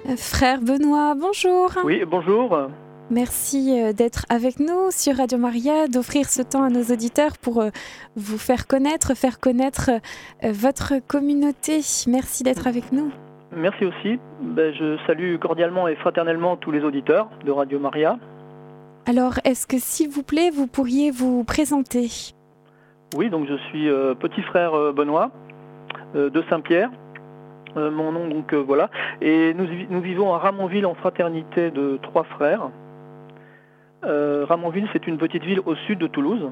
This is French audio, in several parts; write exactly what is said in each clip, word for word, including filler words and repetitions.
Euh, Frère Benoît, bonjour. Oui, bonjour. Merci euh, d'être avec nous sur Radio Maria, d'offrir ce temps à nos auditeurs pour euh, vous faire connaître, faire connaître euh, votre communauté. Merci d'être avec nous. Merci aussi. Ben, je salue cordialement et fraternellement tous les auditeurs de Radio Maria. Alors, est-ce que s'il vous plaît, vous pourriez vous présenter ? Oui, donc je suis euh, petit frère euh, Benoît euh, de Saint-Pierre. Euh, mon nom, donc euh, voilà. Et nous, nous vivons à Ramonville en fraternité de trois frères. Euh, Ramonville, c'est une petite ville au sud de Toulouse.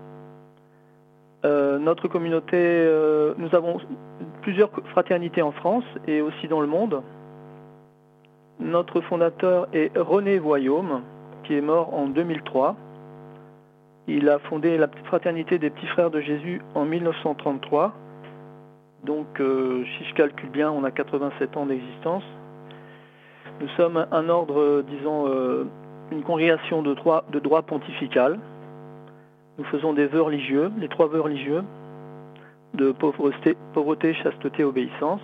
Euh, notre communauté, euh, nous avons plusieurs fraternités en France et aussi dans le monde. Notre fondateur est René Voyaume, qui est mort en deux mille trois. Il a fondé la fraternité des petits frères de Jésus en mille neuf cent trente-trois. Donc, euh, si je calcule bien, on a quatre-vingt-sept ans d'existence. Nous sommes un ordre, euh, disons, euh, une congrégation de droit, de droit pontifical. Nous faisons des vœux religieux, les trois vœux religieux, de pauvreté, pauvreté chasteté, obéissance.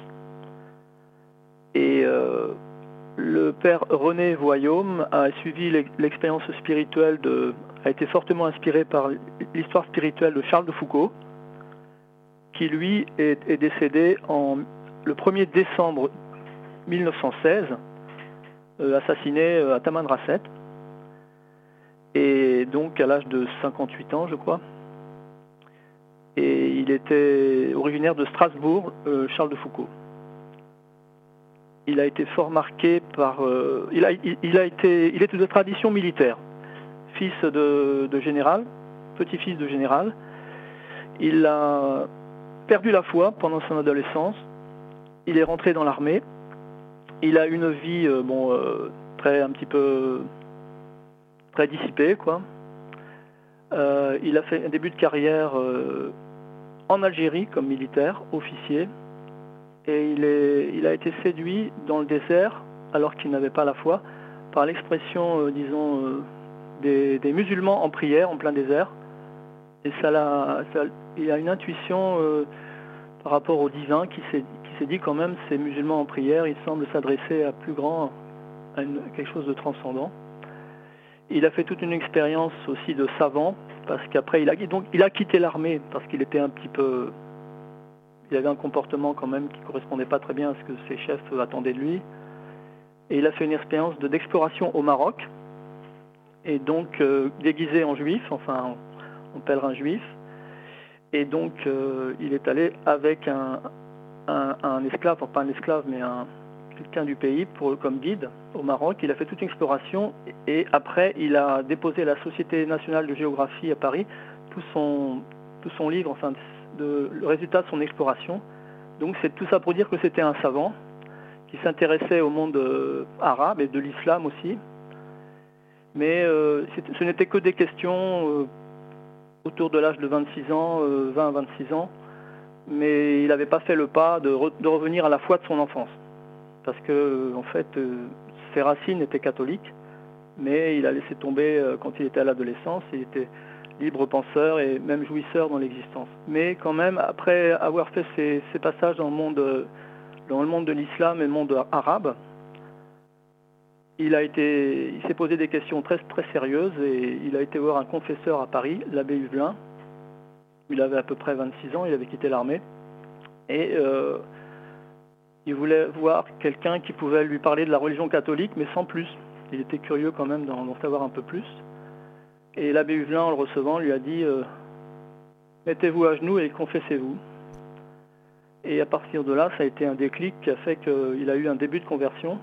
Et euh, le père René Voyaume a suivi l'expérience spirituelle, de, a été fortement inspiré par l'histoire spirituelle de Charles de Foucault, qui lui est, est décédé en, le premier décembre mille neuf cent seize, euh, assassiné à Tamanrasset, et donc à l'âge de cinquante-huit ans, je crois. Et il était originaire de Strasbourg, euh, Charles de Foucault. Il a été fort marqué par... Euh, il, a, il, il, a été, il était de tradition militaire, fils de, de général, petit-fils de général. Il a perdu la foi pendant son adolescence. Il est rentré dans l'armée. Il a une vie euh, bon, euh, très un petit peu très dissipée, quoi. Euh, il a fait un début de carrière euh, en Algérie comme militaire, officier. Et il, est, il a été séduit dans le désert, alors qu'il n'avait pas la foi, par l'expression, euh, disons, euh, des, des musulmans en prière en plein désert. Et ça l'a, ça, il a une intuition euh, par rapport au divin qui s'est, qui s'est dit quand même, ces musulmans en prière, ils semblent s'adresser à plus grand, à une, quelque chose de transcendant. Il a fait toute une expérience aussi de savant, parce qu'après, il a, donc, il a quitté l'armée, parce qu'il était un petit peu... Il avait un comportement quand même qui ne correspondait pas très bien à ce que ses chefs attendaient de lui. Et il a fait une expérience de, d'exploration au Maroc, et donc euh, déguisé en juif, enfin en, en pèlerin juif. Et donc euh, il est allé avec un, un, un esclave, enfin pas un esclave, mais un, quelqu'un du pays pour, comme guide au Maroc. Il a fait toute une exploration, et après il a déposé à la Société nationale de géographie à Paris tout son, tout son livre, enfin de, le résultat de son exploration. Donc c'est tout ça pour dire que c'était un savant qui s'intéressait au monde euh, arabe et de l'islam aussi. Mais euh, ce n'était que des questions euh, autour de l'âge de vingt-six ans, euh, vingt à vingt-six ans, mais il n'avait pas fait le pas de, re, de revenir à la foi de son enfance. Parce que, en fait, euh, ses racines étaient catholiques, mais il a laissé tomber euh, quand il était à l'adolescence. Il était libre penseur et même jouisseur dans l'existence. Mais quand même, après avoir fait ces, ces passages dans le monde, dans le monde de l'islam et le monde arabe, il a été, il s'est posé des questions très, très sérieuses, et il a été voir un confesseur à Paris, l'abbé Huvelin. Il avait à peu près vingt-six ans, il avait quitté l'armée. Et euh, il voulait voir quelqu'un qui pouvait lui parler de la religion catholique, mais sans plus. Il était curieux quand même d'en, d'en savoir un peu plus. Et l'abbé Huvelin, en le recevant, lui a dit euh, « Mettez-vous à genoux et confessez-vous ». Et à partir de là, ça a été un déclic qui a fait qu'il a eu un début de conversion.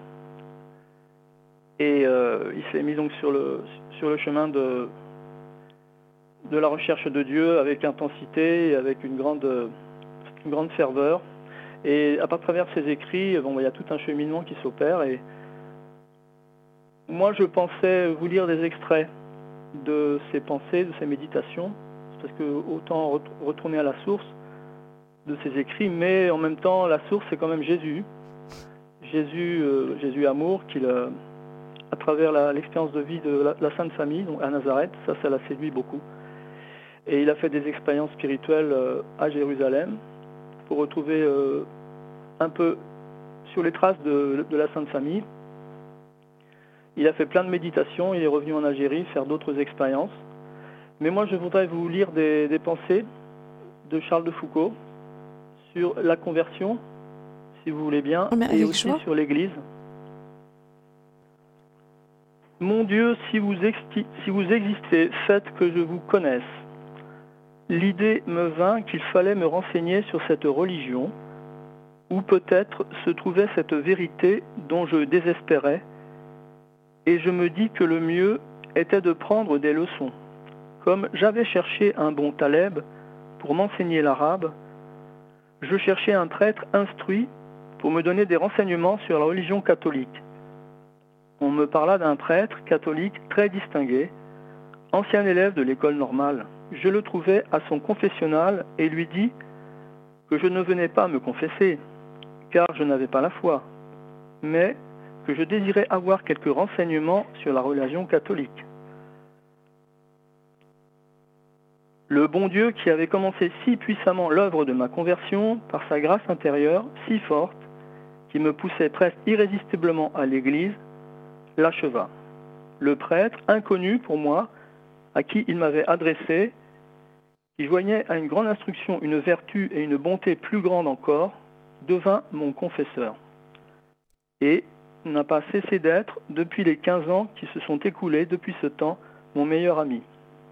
Et euh, il s'est mis donc sur le, sur le chemin de, de la recherche de Dieu avec intensité et avec une grande, une grande ferveur. Et à travers ses écrits, bon, il y a tout un cheminement qui s'opère. Et moi, je pensais vous lire des extraits de ses pensées, de ses méditations, parce que autant retourner à la source de ses écrits, mais en même temps, la source, c'est quand même Jésus. Jésus, euh, Jésus amour, qu'il a... à travers la, l'expérience de vie de la, la Sainte Famille, donc à Nazareth, ça, ça l'a séduit beaucoup. Et il a fait des expériences spirituelles euh, à Jérusalem pour retrouver euh, un peu sur les traces de, de la Sainte Famille. Il a fait plein de méditations, il est revenu en Algérie faire d'autres expériences. Mais moi, je voudrais vous lire des, des pensées de Charles de Foucauld sur la conversion, si vous voulez bien, et aussi joie. Sur l'Église. Mon Dieu, si vous, exi- si vous existez, faites que je vous connaisse. L'idée me vint qu'il fallait me renseigner sur cette religion, où peut-être se trouvait cette vérité dont je désespérais, et je me dis que le mieux était de prendre des leçons. Comme j'avais cherché un bon Taleb pour m'enseigner l'arabe, je cherchais un prêtre instruit pour me donner des renseignements sur la religion catholique. On me parla d'un prêtre catholique très distingué, ancien élève de l'école normale. Je le trouvai à son confessionnal et lui dis que je ne venais pas me confesser, car je n'avais pas la foi, mais que je désirais avoir quelques renseignements sur la religion catholique. Le bon Dieu qui avait commencé si puissamment l'œuvre de ma conversion par sa grâce intérieure si forte, qui me poussait presque irrésistiblement à l'Église, l'acheva. Le prêtre, inconnu pour moi, à qui il m'avait adressé, qui joignait à une grande instruction une vertu et une bonté plus grande encore, devint mon confesseur. Et n'a pas cessé d'être, depuis les quinze ans qui se sont écoulés depuis ce temps, mon meilleur ami.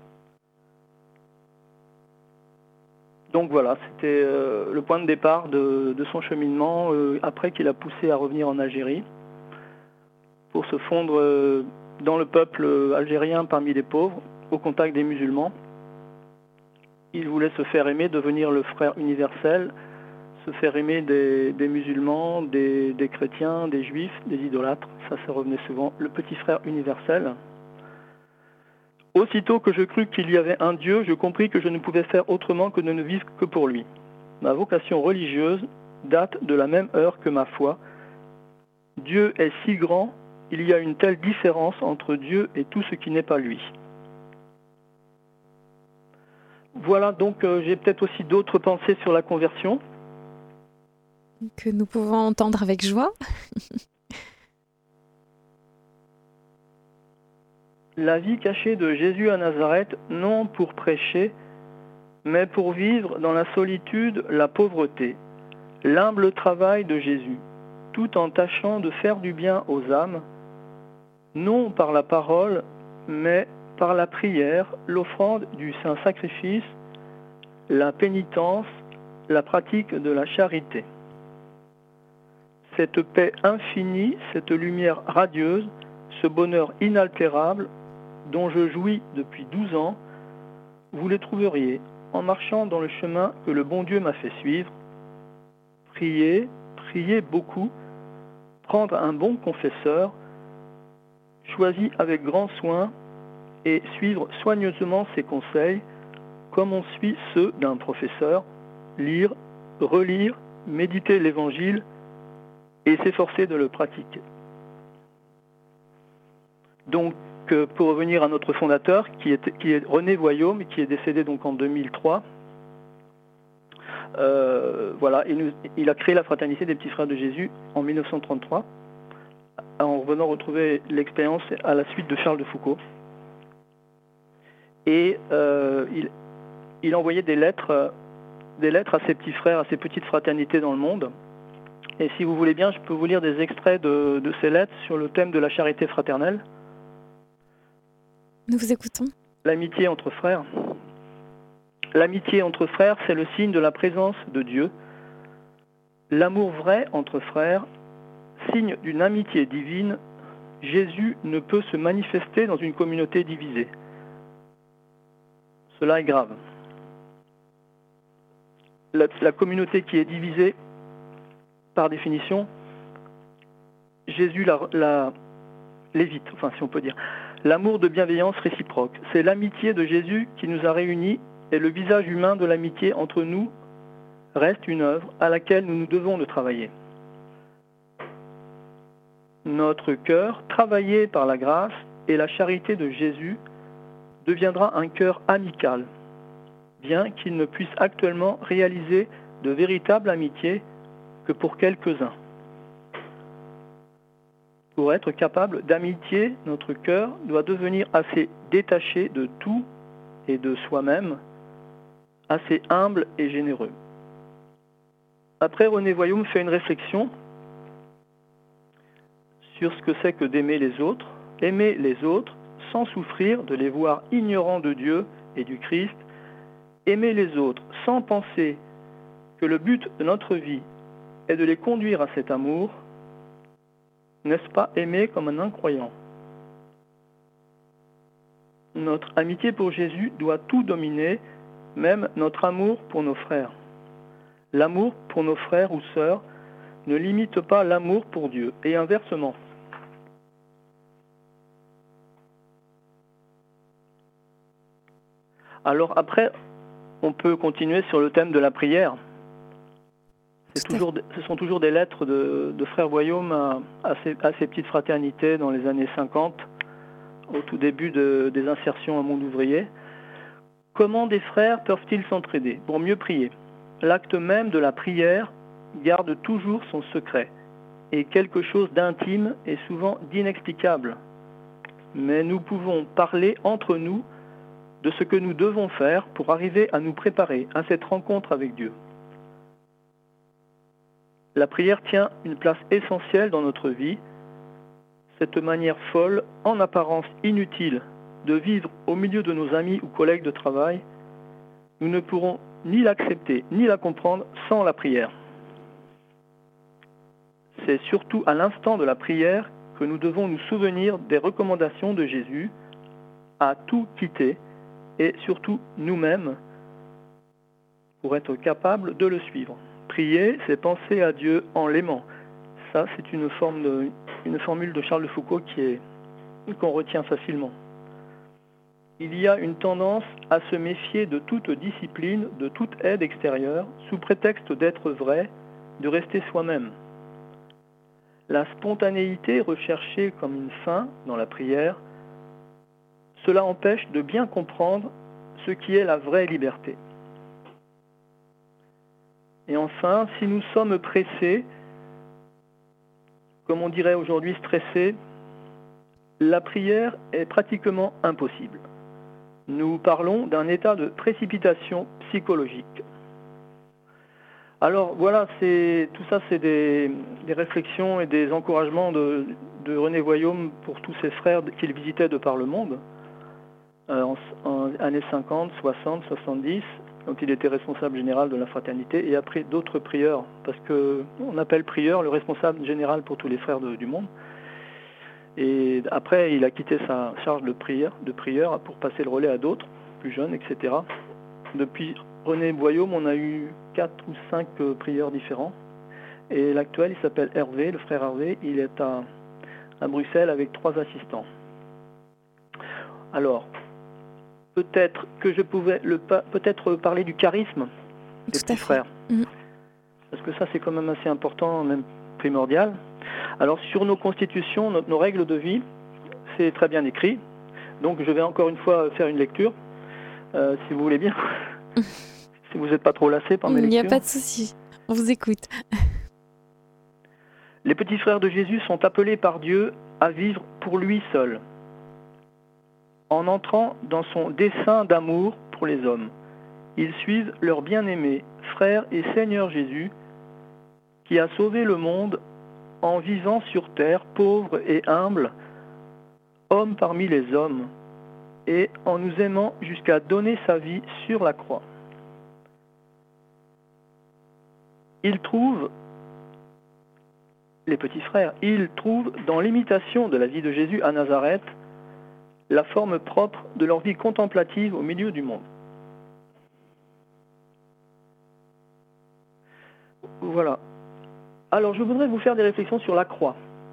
Donc voilà, c'était euh, le point de départ de, de son cheminement, euh, après qu'il a poussé à revenir en Algérie, pour se fondre euh, dans le peuple algérien parmi les pauvres, au contact des musulmans. Il voulait se faire aimer, devenir le frère universel, se faire aimer des, des musulmans, des, des chrétiens, des juifs, des idolâtres. Ça, ça revenait souvent, le petit frère universel. Aussitôt que je crus qu'il y avait un Dieu, je compris que je ne pouvais faire autrement que de ne vivre que pour lui. Ma vocation religieuse date de la même heure que ma foi. Dieu est si grand, il y a une telle différence entre Dieu et tout ce qui n'est pas lui. Voilà, donc euh, j'ai peut-être aussi d'autres pensées sur la conversion. Que nous pouvons entendre avec joie. La vie cachée de Jésus à Nazareth, non pour prêcher, mais pour vivre dans la solitude, la pauvreté, l'humble travail de Jésus, tout en tâchant de faire du bien aux âmes, non par la parole, mais par la prière, l'offrande du saint sacrifice, la pénitence, la pratique de la charité. Cette paix infinie, cette lumière radieuse, ce bonheur inaltérable, dont je jouis depuis douze ans, vous les trouveriez en marchant dans le chemin que le bon Dieu m'a fait suivre. Priez, priez beaucoup, prendre un bon confesseur, choisi avec grand soin et suivre soigneusement ses conseils, comme on suit ceux d'un professeur, lire, relire, méditer l'Évangile et s'efforcer de le pratiquer. Donc, pour revenir à notre fondateur, qui est, qui est René Voyaume, qui est décédé donc en deux mille trois, euh, voilà, il, nous, il a créé la Fraternité des Petits Frères de Jésus en mille neuf cent trente-trois, en revenant retrouver l'expérience à la suite de Charles de Foucauld. Et euh, il, il envoyait des lettres, des lettres à ses petits frères, à ses petites fraternités dans le monde. Et si vous voulez bien, je peux vous lire des extraits de, de ces lettres sur le thème de la charité fraternelle. Nous vous écoutons. L'amitié entre frères. L'amitié entre frères, c'est le signe de la présence de Dieu. L'amour vrai entre frères, signe d'une amitié divine. Jésus ne peut se manifester dans une communauté divisée. Cela est grave. La, la communauté qui est divisée, par définition, Jésus la, la, l'évite, enfin si on peut dire. L'amour de bienveillance réciproque, c'est l'amitié de Jésus qui nous a réunis et le visage humain de l'amitié entre nous reste une œuvre à laquelle nous nous devons de travailler. Notre cœur, travaillé par la grâce et la charité de Jésus, deviendra un cœur amical, bien qu'il ne puisse actuellement réaliser de véritable amitié que pour quelques-uns. Pour être capable d'amitié, notre cœur doit devenir assez détaché de tout et de soi-même, assez humble et généreux. Après, René Voillaume fait une réflexion sur ce que c'est que d'aimer les autres, aimer les autres sans souffrir de les voir ignorants de Dieu et du Christ, aimer les autres sans penser que le but de notre vie est de les conduire à cet amour. N'est-ce pas aimer comme un incroyant? Notre amitié pour Jésus doit tout dominer, même notre amour pour nos frères. L'amour pour nos frères ou sœurs ne limite pas l'amour pour Dieu, et inversement. Alors après, on peut continuer sur le thème de la prière. C'est toujours, ce sont toujours des lettres de, de frère Voillaume à, à, ces, à ces petites fraternités dans les années cinquante, au tout début de, des insertions au monde ouvrier. Comment des frères peuvent-ils s'entraider pour mieux prier? L'acte même de la prière garde toujours son secret, et quelque chose d'intime et souvent d'inexplicable. Mais nous pouvons parler entre nous de ce que nous devons faire pour arriver à nous préparer à cette rencontre avec Dieu. La prière tient une place essentielle dans notre vie. Cette manière folle, en apparence inutile, de vivre au milieu de nos amis ou collègues de travail, nous ne pourrons ni l'accepter ni la comprendre sans la prière. C'est surtout à l'instant de la prière que nous devons nous souvenir des recommandations de Jésus à tout quitter et surtout nous-mêmes pour être capables de le suivre. Prier, c'est penser à Dieu en l'aimant. Ça, c'est une, forme de, une formule de Charles de Foucault qui est, qu'on retient facilement. Il y a une tendance à se méfier de toute discipline, de toute aide extérieure, sous prétexte d'être vrai, de rester soi-même. La spontanéité recherchée comme une fin dans la prière, cela empêche de bien comprendre ce qui est la vraie liberté. Et enfin, si nous sommes pressés, comme on dirait aujourd'hui stressés, la prière est pratiquement impossible. Nous parlons d'un état de précipitation psychologique. Alors voilà, c'est, tout ça c'est des, des réflexions et des encouragements de, de René Voillaume pour tous ses frères qu'il visitait de par le monde, euh, en, en années cinquante, soixante, soixante-dix, dont il était responsable général de la fraternité, et après d'autres prieurs, parce qu'on appelle prieur le responsable général pour tous les frères de, du monde. Et après, il a quitté sa charge de prière, de prieur pour passer le relais à d'autres, plus jeunes, et cetera. Depuis René Voillaume, on a eu quatre ou cinq prieurs différents. Et l'actuel, il s'appelle Hervé, le frère Hervé. Il est à, à Bruxelles avec trois assistants. Alors, peut-être que je pouvais le, peut-être parler du charisme des petits frères. Mmh. Parce que ça, c'est quand même assez important, même primordial. Alors, sur nos constitutions, nos, nos règles de vie, c'est très bien écrit. Donc, je vais encore une fois faire une lecture, euh, si vous voulez bien. Si vous n'êtes pas trop lassé par mes lectures. Il n'y a pas de souci, on vous écoute. Les petits frères de Jésus sont appelés par Dieu à vivre pour lui seul, en entrant dans son dessein d'amour pour les hommes. Ils suivent leur bien-aimé, frère et Seigneur Jésus, qui a sauvé le monde en vivant sur terre, pauvre et humble, homme parmi les hommes, et en nous aimant jusqu'à donner sa vie sur la croix. Ils trouvent, les petits frères, ils trouvent dans l'imitation de la vie de Jésus à Nazareth la forme propre de leur vie contemplative au milieu du monde. Voilà. Alors, je voudrais vous faire des réflexions sur la croix.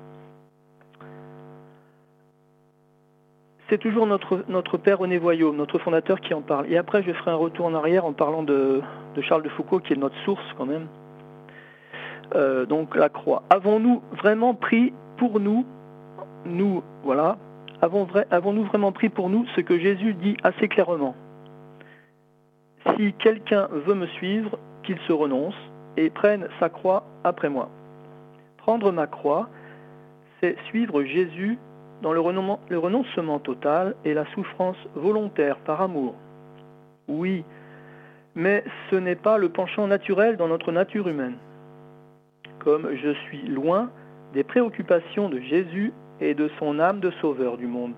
C'est toujours notre, notre père René Voillaume, notre fondateur, qui en parle. Et après, je ferai un retour en arrière en parlant de, de Charles de Foucault, qui est notre source quand même. Euh, donc, la croix. Avons-nous vraiment pris pour nous, nous, voilà, avons vrai, avons-nous vraiment pris pour nous ce que Jésus dit assez clairement? Si quelqu'un veut me suivre, qu'il se renonce et prenne sa croix après moi. Prendre ma croix, c'est suivre Jésus dans le renoncement, le renoncement total et la souffrance volontaire par amour. Oui, mais ce n'est pas le penchant naturel dans notre nature humaine. Comme je suis loin des préoccupations de Jésus et de son âme de sauveur du monde.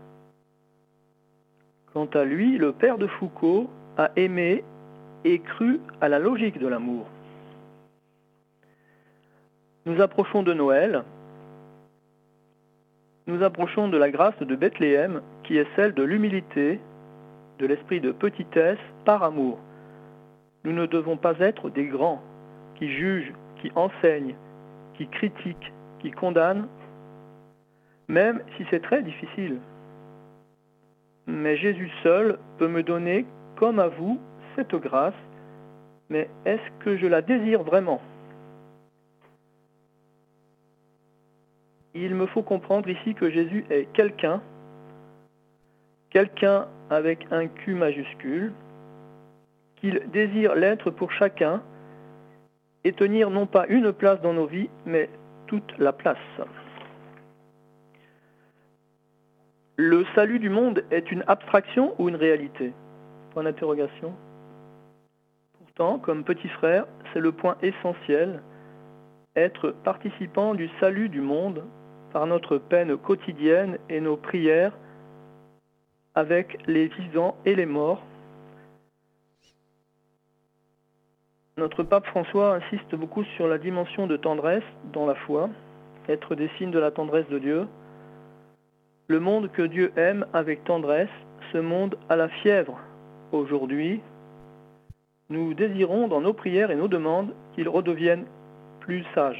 Quant à lui, le père de Foucault a aimé et cru à la logique de l'amour. Nous approchons de Noël, nous approchons de la grâce de Bethléem, qui est celle de l'humilité, de l'esprit de petitesse par amour. Nous ne devons pas être des grands, qui jugent, qui enseignent, qui critiquent, qui condamnent, même si c'est très difficile. Mais Jésus seul peut me donner, comme à vous, cette grâce, mais est-ce que je la désire vraiment ? Il me faut comprendre ici que Jésus est quelqu'un, quelqu'un avec un Q majuscule, qu'il désire l'être pour chacun et tenir non pas une place dans nos vies, mais toute la place. Le salut du monde est une abstraction ou une réalité ? Point d'interrogation. Pourtant, comme petit frère, c'est le point essentiel, être participant du salut du monde par notre peine quotidienne et nos prières avec les vivants et les morts. Notre pape François insiste beaucoup sur la dimension de tendresse dans la foi, être des signes de la tendresse de Dieu. Le monde que Dieu aime avec tendresse, ce monde à la fièvre. Aujourd'hui, nous désirons dans nos prières et nos demandes qu'il redevienne plus sage.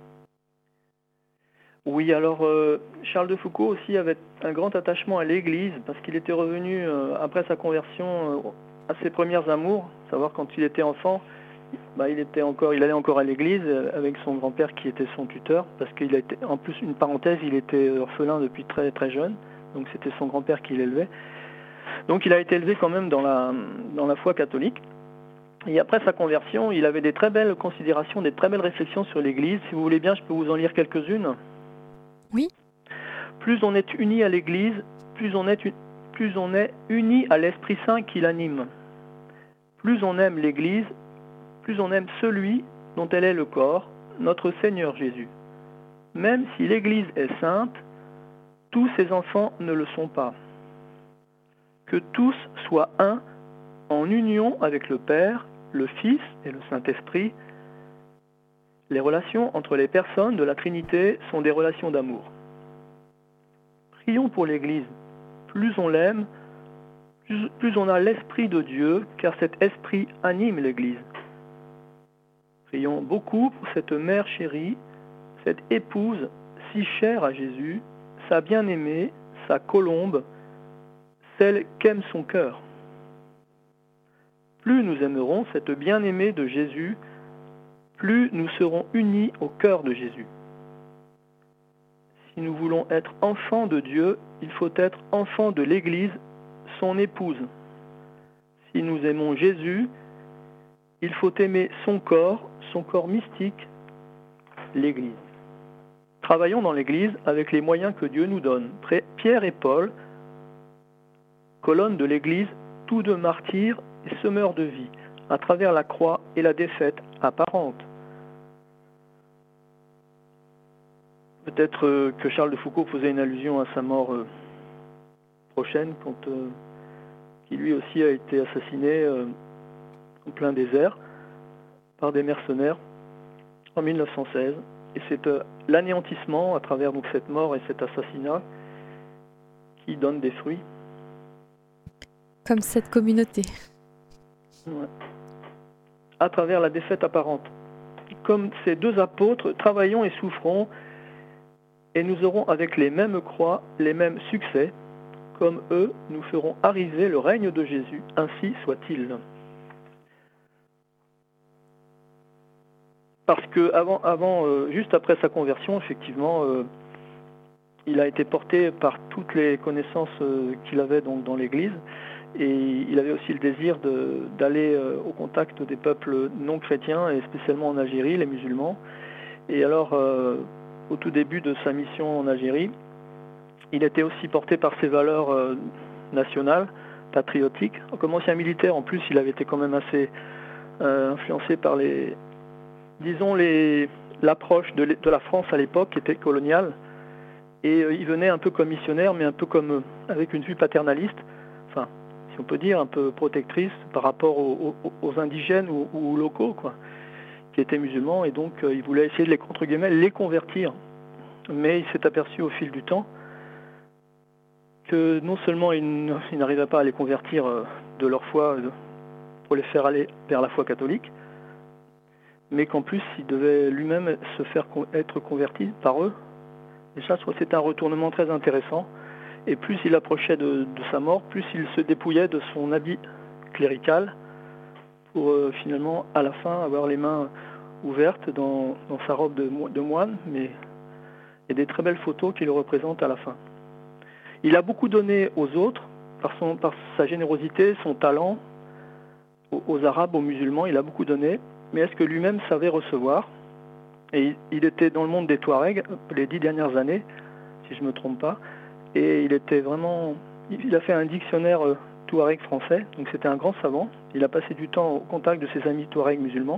Oui, alors euh, Charles de Foucault aussi avait un grand attachement à l'Église parce qu'il était revenu euh, après sa conversion euh, à ses premières amours, savoir quand il était enfant, bah, il était encore, il allait encore à l'Église avec son grand-père qui était son tuteur parce qu'il a été, en plus une parenthèse, il était orphelin depuis très très jeune, donc c'était son grand-père qui l'élevait. Donc il a été élevé quand même dans la dans la foi catholique. Et après sa conversion, il avait des très belles considérations, des très belles réflexions sur l'Église. Si vous voulez bien, je peux vous en lire quelques-unes. Oui. Plus on est uni à l'Église, plus on est, plus on est uni à l'Esprit Saint qui l'anime. Plus on aime l'Église, plus on aime celui dont elle est le corps, notre Seigneur Jésus. Même si l'Église est sainte, tous ses enfants ne le sont pas. Que tous soient un, en union avec le Père, le Fils et le Saint-Esprit. Les relations entre les personnes de la Trinité sont des relations d'amour. Prions pour l'Église. Plus on l'aime, plus, plus on a l'Esprit de Dieu, car cet Esprit anime l'Église. Prions beaucoup pour cette mère chérie, cette épouse si chère à Jésus, sa bien-aimée, sa colombe, celle qu'aime son cœur. Plus nous aimerons cette bien-aimée de Jésus, plus nous serons unis au cœur de Jésus. Si nous voulons être enfants de Dieu, il faut être enfants de l'Église, son épouse. Si nous aimons Jésus, il faut aimer son corps, son corps mystique, l'Église. Travaillons dans l'Église avec les moyens que Dieu nous donne. Pierre et Paul, colonnes de l'Église, tous deux martyrs et semeurs de vie, à travers la croix et la défaite apparente. Peut-être euh, que Charles de Foucault faisait une allusion à sa mort euh, prochaine, quand, euh, qui lui aussi a été assassiné euh, en plein désert par des mercenaires en mille neuf cent seize. Et c'est euh, l'anéantissement à travers donc, cette mort et cet assassinat qui donne des fruits. Comme cette communauté. Ouais. À travers la défaite apparente. Comme ces deux apôtres, travaillons et souffrons, et nous aurons avec les mêmes croix les mêmes succès. Comme eux, nous ferons arriver le règne de Jésus, ainsi soit-il. Parce que avant, avant euh, juste après sa conversion, effectivement, euh, il a été porté par toutes les connaissances euh, qu'il avait donc dans l'Église, et il avait aussi le désir de, d'aller euh, au contact des peuples non chrétiens, et spécialement en Algérie, les musulmans. Et alors, euh, au tout début de sa mission en Algérie, il était aussi porté par ses valeurs euh, nationales, patriotiques. Comme ancien militaire, en plus, il avait été quand même assez euh, influencé par les, disons, les, l'approche de, de la France à l'époque, qui était coloniale. Et euh, il venait un peu comme missionnaire, mais un peu comme euh, avec une vue paternaliste, enfin, si on peut dire, un peu protectrice par rapport aux, aux, aux indigènes ou aux locaux, quoi, qui étaient musulmans. Et donc, euh, il voulait essayer de les, entre guillemets, les convertir. Mais il s'est aperçu au fil du temps que non seulement il n'arrivait pas à les convertir de leur foi pour les faire aller vers la foi catholique, mais qu'en plus il devait lui-même se faire être converti par eux. Et ça, c'était un retournement très intéressant. Et plus il approchait de, de sa mort, plus il se dépouillait de son habit clérical pour euh, finalement, à la fin, avoir les mains ouvertes dans, dans sa robe de, de moine, mais il y a des très belles photos qui le représentent à la fin. Il a beaucoup donné aux autres, par, son, par sa générosité, son talent, aux, aux Arabes, aux musulmans, il a beaucoup donné, mais est-ce que lui-même savait recevoir? Et il, il était dans le monde des Touaregs les dix dernières années, si je ne me trompe pas, et il était vraiment... Il a fait un dictionnaire euh, Touareg français, donc c'était un grand savant. Il a passé du temps au contact de ses amis Touaregs musulmans,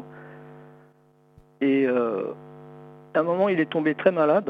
et euh, à un moment, il est tombé très malade.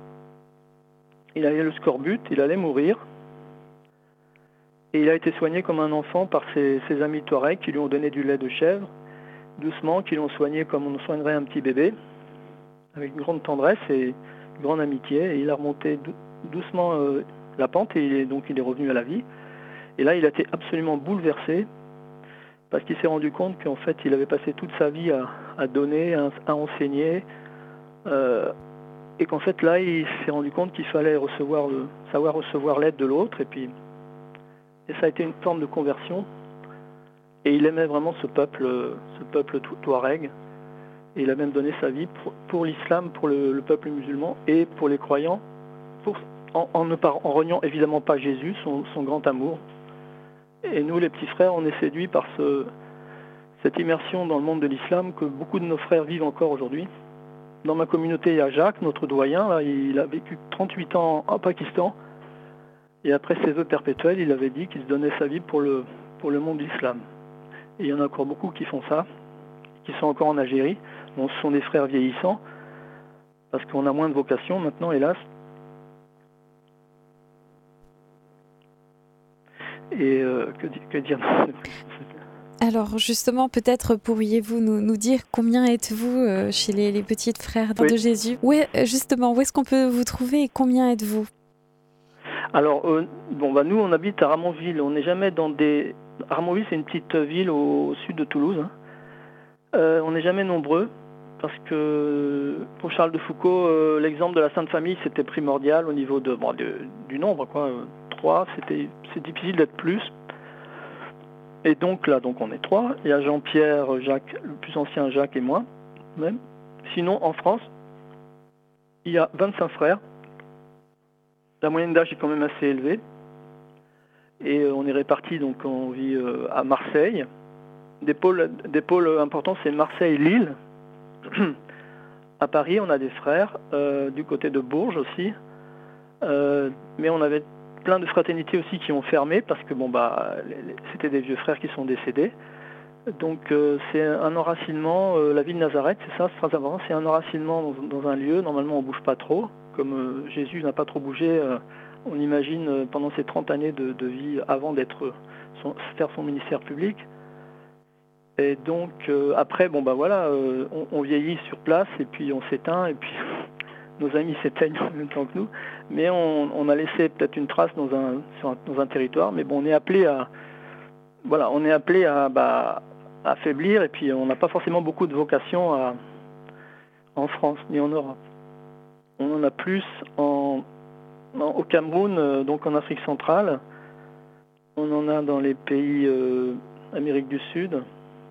Il avait le scorbut, il allait mourir. Et il a été soigné comme un enfant par ses, ses amis Touaregs qui lui ont donné du lait de chèvre, doucement, qui l'ont soigné comme on soignerait un petit bébé, avec une grande tendresse et une grande amitié. Et il a remonté dou- doucement euh, la pente et il est, donc il est revenu à la vie. Et là, il a été absolument bouleversé parce qu'il s'est rendu compte qu'en fait, il avait passé toute sa vie à, à donner, à, à enseigner, euh, et qu'en fait là il s'est rendu compte qu'il fallait recevoir le, savoir recevoir l'aide de l'autre, et puis et ça a été une forme de conversion, et il aimait vraiment ce peuple, ce peuple touareg, et il a même donné sa vie pour, pour l'islam, pour le, le peuple musulman et pour les croyants, pour, en, en ne par, en reniant évidemment pas Jésus, son, son grand amour. Et nous les petits frères, on est séduits par ce, cette immersion dans le monde de l'islam que beaucoup de nos frères vivent encore aujourd'hui. Dans ma communauté, il y a Jacques, notre doyen, là, il a vécu trente-huit ans au Pakistan, et après ses vœux perpétuels, il avait dit qu'il se donnait sa vie pour le, pour le monde de l'islam. Et il y en a encore beaucoup qui font ça, qui sont encore en Algérie. Bon, ce sont des frères vieillissants, parce qu'on a moins de vocation maintenant, hélas. Et euh, que, que dire Alors justement, peut-être pourriez-vous nous, nous dire combien êtes-vous euh, chez les, les petites frères oui. de Jésus? Où est, justement, où est-ce qu'on peut vous trouver et combien êtes-vous? Alors, euh, bon, bah, nous, on habite à Ramonville. On n'est jamais dans des... Ramonville, c'est une petite ville au, au sud de Toulouse. Hein. Euh, on n'est jamais nombreux, parce que pour Charles de Foucault, euh, l'exemple de la Sainte Famille, c'était primordial au niveau de, bon, de, du nombre, quoi. Trois, c'était, c'est difficile d'être plus. Et donc là, donc on est trois. Il y a Jean-Pierre, Jacques, le plus ancien Jacques et moi, même. Sinon, en France, il y a vingt-cinq frères. La moyenne d'âge est quand même assez élevée. Et on est répartis, donc on vit à Marseille. Des pôles, des pôles importants, c'est Marseille, Lille. À Paris, on a des frères, euh, du côté de Bourges aussi. Euh, mais on avait plein de fraternités aussi qui ont fermé parce que bon bah c'était des vieux frères qui sont décédés. Donc euh, c'est un enracinement, euh, la ville de Nazareth, c'est ça, c'est très important, c'est un enracinement dans, dans un lieu. Normalement on bouge pas trop, comme euh, Jésus n'a pas trop bougé, euh, on imagine euh, pendant ses trente années de, de vie avant d'être son, faire son ministère public. Et donc euh, après bon bah voilà, euh, on, on vieillit sur place et puis on s'éteint et puis nos amis s'éteignent en même temps que nous, mais on, on a laissé peut-être une trace dans un, sur un, dans un territoire, mais bon, on est appelé à, voilà, on est appelé à, bah, à affaiblir, et puis on n'a pas forcément beaucoup de vocation à, en France ni en Europe. On en a plus en, en, au Cameroun, euh, donc en Afrique centrale, on en a dans les pays euh, Amérique du Sud,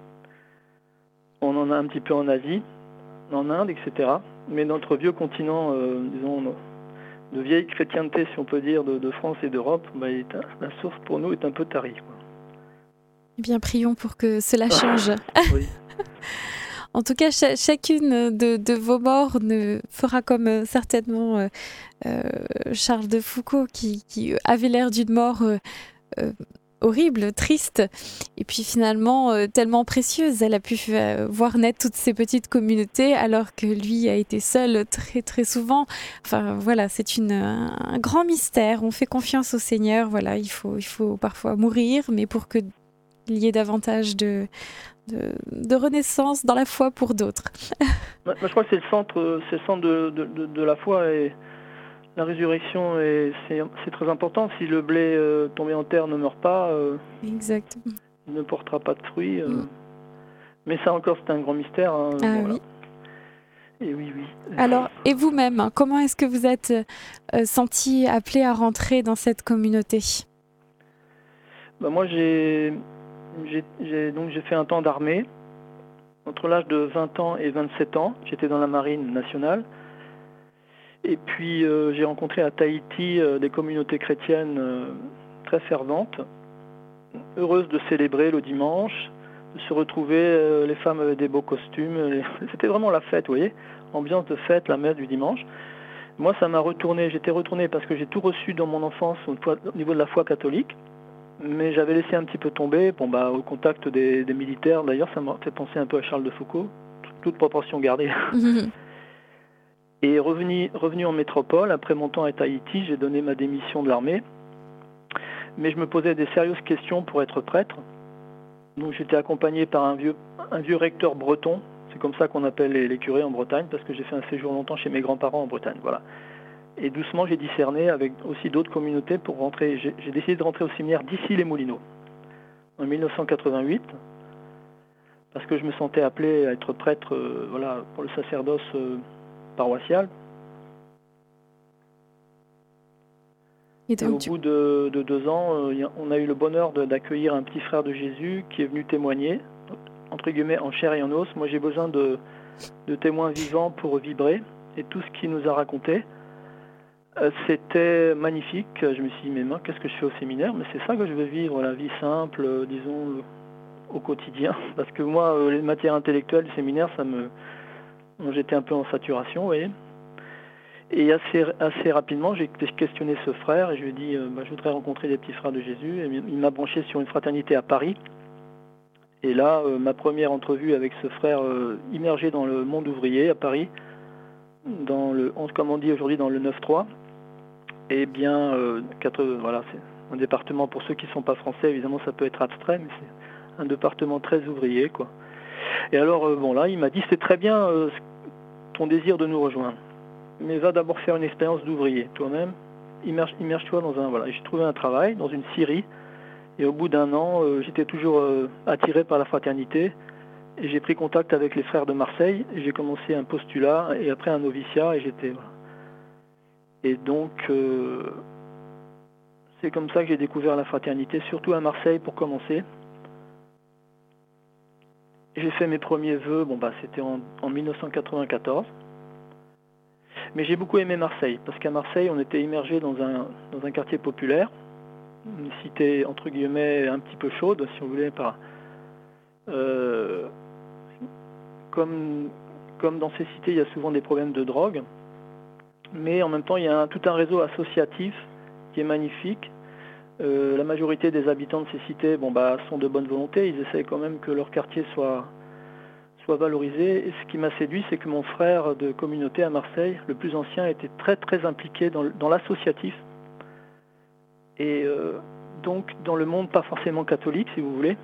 on en a un petit peu en Asie, en Inde, et cetera. Mais notre vieux continent, euh, disons, de vieille chrétienté, si on peut dire, de, de France et d'Europe, bah, est un, la source pour nous est un peu tarie. Quoi. Eh bien, prions pour que cela change. Oui. en tout cas, ch- chacune de, de vos morts ne fera comme euh, certainement euh, euh, Charles de Foucauld, qui, qui avait l'air d'une mort euh, euh, horrible, triste, et puis finalement euh, tellement précieuse. Elle a pu euh, voir naître toutes ces petites communautés, alors que lui a été seul très très souvent. Enfin voilà, c'est une, un, un grand mystère. On fait confiance au Seigneur. Voilà, il faut, il faut parfois mourir, mais pour que il y ait davantage de, de, de renaissance dans la foi pour d'autres. Moi, je crois que c'est le centre, c'est le centre de, de, de, de la foi, et la résurrection, et c'est, c'est très important. Si le blé euh, tombé en terre ne meurt pas, euh, exact. il ne portera pas de fruits. Euh, mm. Mais ça encore, c'est un grand mystère. Hein, ah voilà. oui. Et oui, oui. Alors, et vous-même, hein, comment est-ce que vous êtes euh, senti appelé à rentrer dans cette communauté ? Ben moi, j'ai, j'ai, j'ai, donc j'ai fait un temps d'armée. Entre l'âge de vingt ans et vingt-sept ans, j'étais dans la marine nationale. Et puis euh, j'ai rencontré à Tahiti euh, des communautés chrétiennes euh, très ferventes, heureuses de célébrer le dimanche, de se retrouver, euh, les femmes avaient des beaux costumes, les... c'était vraiment la fête, vous voyez, ambiance de fête, la messe du dimanche. Moi, ça m'a retourné, j'étais retourné parce que j'ai tout reçu dans mon enfance au niveau de la foi catholique, mais j'avais laissé un petit peu tomber, bon, bah, au contact des, des militaires. D'ailleurs, ça m'a fait penser un peu à Charles de Foucauld, toute proportion gardée. Et revenu, revenu en métropole, après mon temps à Tahiti, j'ai donné ma démission de l'armée. Mais je me posais des sérieuses questions pour être prêtre. Donc j'étais accompagné par un vieux, un vieux recteur breton. C'est comme ça qu'on appelle les, les curés en Bretagne, parce que j'ai fait un séjour longtemps chez mes grands-parents en Bretagne. Voilà. Et doucement, j'ai discerné avec aussi d'autres communautés pour rentrer. J'ai, j'ai décidé de rentrer au séminaire d'Issy-les-Moulineaux en dix-neuf cent quatre-vingt-huit, parce que je me sentais appelé à être prêtre euh, voilà, pour le sacerdoce euh, paroissial. Et, donc, et au tu... bout de, de deux ans, euh, on a eu le bonheur de, d'accueillir un petit frère de Jésus qui est venu témoigner, entre guillemets, en chair et en os. Moi, j'ai besoin de, de témoins vivants pour vibrer. Et tout ce qu'il nous a raconté, euh, c'était magnifique. Je me suis dit, mais moi, qu'est-ce que je fais au séminaire ? Mais c'est ça que je veux vivre, la vie simple, euh, disons, au quotidien. Parce que moi, euh, les matières intellectuelles du séminaire, ça me... J'étais un peu en saturation, vous voyez. Et assez, assez rapidement, j'ai questionné ce frère et je lui ai dit euh, bah, je voudrais rencontrer des petits frères de Jésus. Et il m'a branché sur une fraternité à Paris. Et là, euh, ma première entrevue avec ce frère euh, immergé dans le monde ouvrier à Paris, dans le, comme on dit aujourd'hui, dans le neuf trois. Et bien, euh, quatre, voilà, c'est un département, pour ceux qui ne sont pas français, évidemment, ça peut être abstrait, mais c'est un département très ouvrier, quoi. Et alors, euh, bon, là, il m'a dit c'est très bien euh, ton désir de nous rejoindre. Mais va d'abord faire une expérience d'ouvrier, toi-même, immerge, immerge-toi dans un... Voilà, j'ai trouvé un travail dans une scierie, et au bout d'un an, euh, j'étais toujours euh, attiré par la fraternité, et j'ai pris contact avec les frères de Marseille, et j'ai commencé un postulat, et après un noviciat, et j'étais... Voilà. Et donc, euh, c'est comme ça que j'ai découvert la fraternité, surtout à Marseille pour commencer. J'ai fait mes premiers vœux, bon bah c'était en, en dix-neuf cent quatre-vingt-quatorze. Mais j'ai beaucoup aimé Marseille, parce qu'à Marseille, on était immergé dans un, dans un quartier populaire, une cité entre guillemets un petit peu chaude, si vous voulez, par, euh, comme, comme dans ces cités, il y a souvent des problèmes de drogue, mais en même temps, il y a un, tout un réseau associatif qui est magnifique. Euh, la majorité des habitants de ces cités bon, bah, sont de bonne volonté, ils essaient quand même que leur quartier soit... soit valorisé. Et ce qui m'a séduit, c'est que mon frère de communauté à Marseille, le plus ancien, était très très impliqué dans, dans l'associatif. Et euh, donc dans le monde pas forcément catholique, si vous voulez.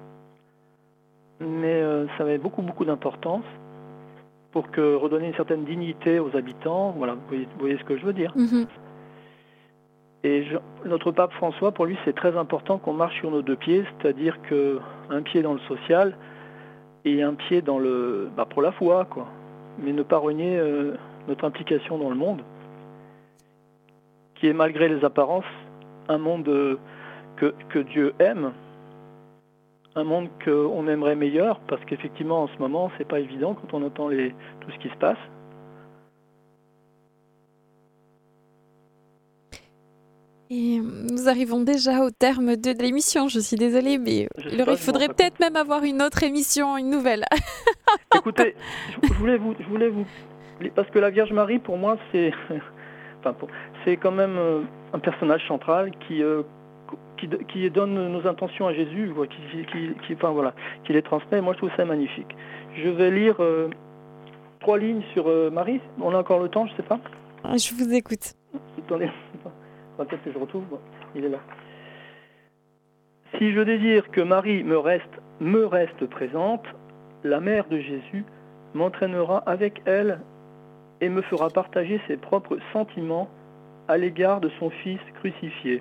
Mais euh, ça avait beaucoup beaucoup d'importance pour que redonner une certaine dignité aux habitants. Voilà, vous voyez, vous voyez ce que je veux dire. Mm-hmm. Et je, notre pape François, pour lui, c'est très important qu'on marche sur nos deux pieds, c'est-à-dire qu'un pied dans le social et un pied dans le, bah pour la foi, quoi. Mais ne pas renier euh, notre implication dans le monde, qui est malgré les apparences un monde euh, que, que Dieu aime, un monde qu'on aimerait meilleur, parce qu'effectivement en ce moment c'est pas évident quand on entend les, tout ce qui se passe. Et nous arrivons déjà au terme de l'émission. Je suis désolée, mais il faudrait peut-être même avoir une autre émission, une nouvelle. Écoutez, je voulais vous, je voulais vous, parce que la Vierge Marie, pour moi, c'est, enfin, pour- c'est quand même euh, un personnage central qui, euh, qui, qui donne nos intentions à Jésus, quoi, qui, qui, qui, enfin voilà, qui les transmet. Moi, je trouve ça magnifique. Je vais lire euh, trois lignes sur euh, Marie. On a encore le temps, je sais pas. Je vous écoute. Attendez, peut-être que je retrouve. Bon, il est là. Si je désire que Marie me reste, me reste présente, la mère de Jésus m'entraînera avec elle et me fera partager ses propres sentiments à l'égard de son Fils crucifié.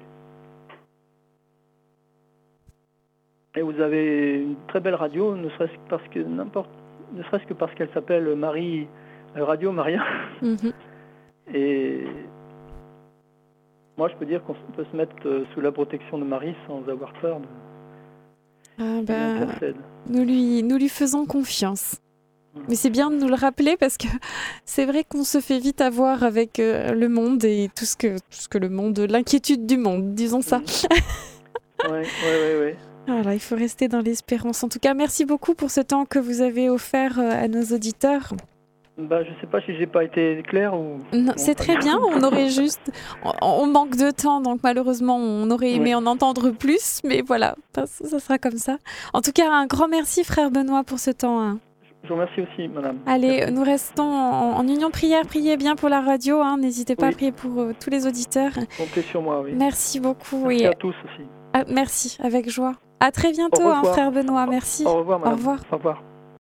Et vous avez une très belle radio, ne serait-ce que parce que n'importe, ne serait-ce que parce qu'elle s'appelle Marie Radio Maria. Mhm. Et moi, je peux dire qu'on peut se mettre sous la protection de Marie sans avoir peur de. Ah Elle ben, intercède. nous lui, nous lui faisons confiance. Mais c'est bien de nous le rappeler parce que c'est vrai qu'on se fait vite avoir avec euh, le monde et tout ce que, tout ce que le monde, l'inquiétude du monde, disons ça. Oui, oui, oui, oui. Voilà, il faut rester dans l'espérance. En tout cas, merci beaucoup pour ce temps que vous avez offert euh, à nos auditeurs. Bah, je sais pas si j'ai pas été clair ou. Non, c'est très bien, on aurait juste... On, on manque de temps, donc malheureusement, on aurait aimé Oui. en entendre plus, mais voilà, ça, ça sera comme ça. En tout cas, un grand merci, frère Benoît, pour ce temps. Hein. Je vous remercie aussi, madame. Allez, Merci. nous restons en, en union prière. Priez bien pour la radio. Hein. N'hésitez pas Oui. à prier pour euh, tous les auditeurs. Comptez sur moi, oui. Merci beaucoup. Merci et à tous aussi. ah, merci, avec joie. À très bientôt, Au hein, revoir. frère Benoît. Merci. Au revoir, madame. Au revoir. Au revoir.